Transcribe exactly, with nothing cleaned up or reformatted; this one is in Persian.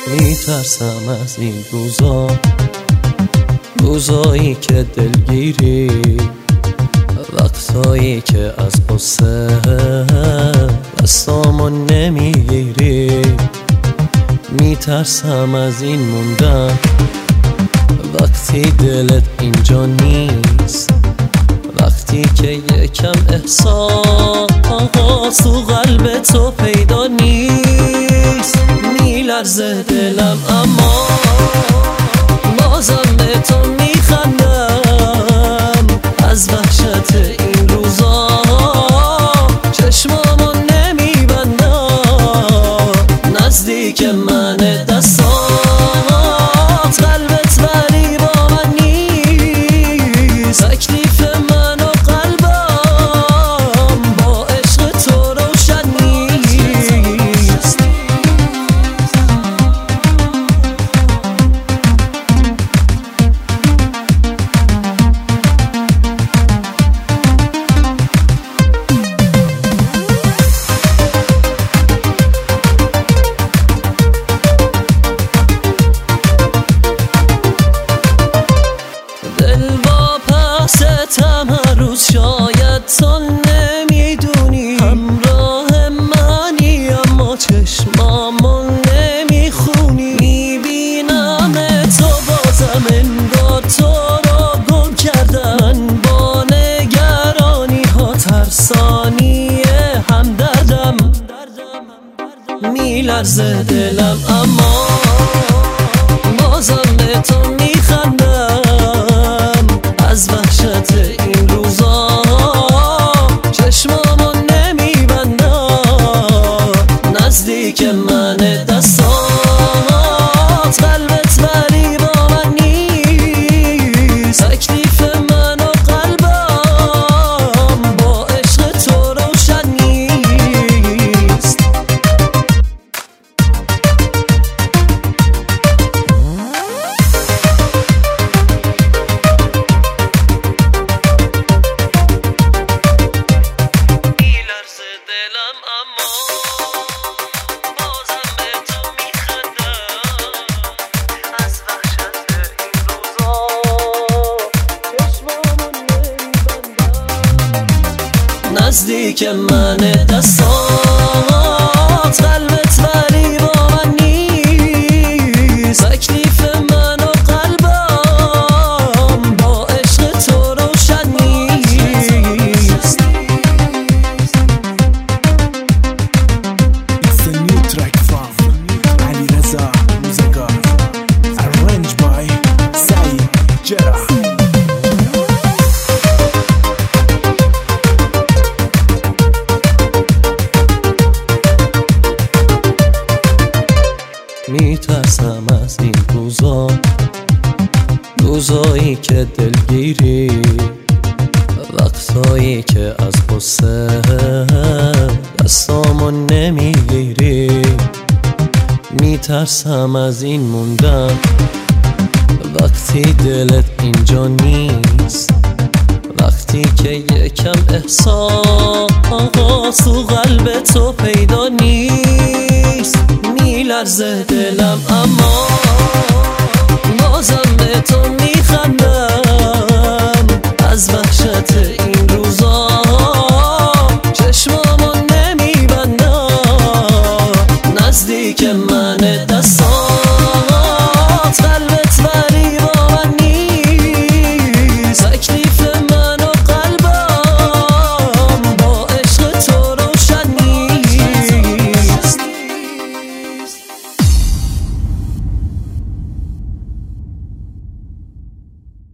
میترسم از این روزا، روزایی که دلگیری، وقتایی که از قصه دستامو نمیگیری. میترسم از این موندن وقتی دلت اینجا نیست، وقتی که یکم احساس تو قلب تو پیدا نیست. میلرزه دلم اما بازم به تو میخندم، از وحشت این روزا چشمامو نمیبندم. نزدیک من دستات قلبت ولی با من نیست، تکلیف من و قلبم با عشق تو روشن نیست. ستم هر روز شاید تو نمیدونی، همراه منی اما چشمامو نمیخونی. میبینم تو بازم انگار تو رو گم کردن، با نگرانی ها ترسانی همدردم. میلرزه دلم اما بازم به تو میخندم، از وحشت این روزا چشمامو نمیبندم. نزدیک من دستات قلبت ولی با من نیست، تکلیف من و قلبم با عشق تو روشن نیست. نزدیک من دستات قلبت ولی با من نیست، تکلیف من و قلبم با عشق تو روشن نیست. It's a new track from علیرضا موزگار، arranged by سعید جرح. میترسم از این روزا، روزایی که دلگیری، وقتایی که از قصه دستامو نمیگیری. میترسم از این موندن وقتی دلت اینجا نیست، وقتی که یکم احساس تو قلب تو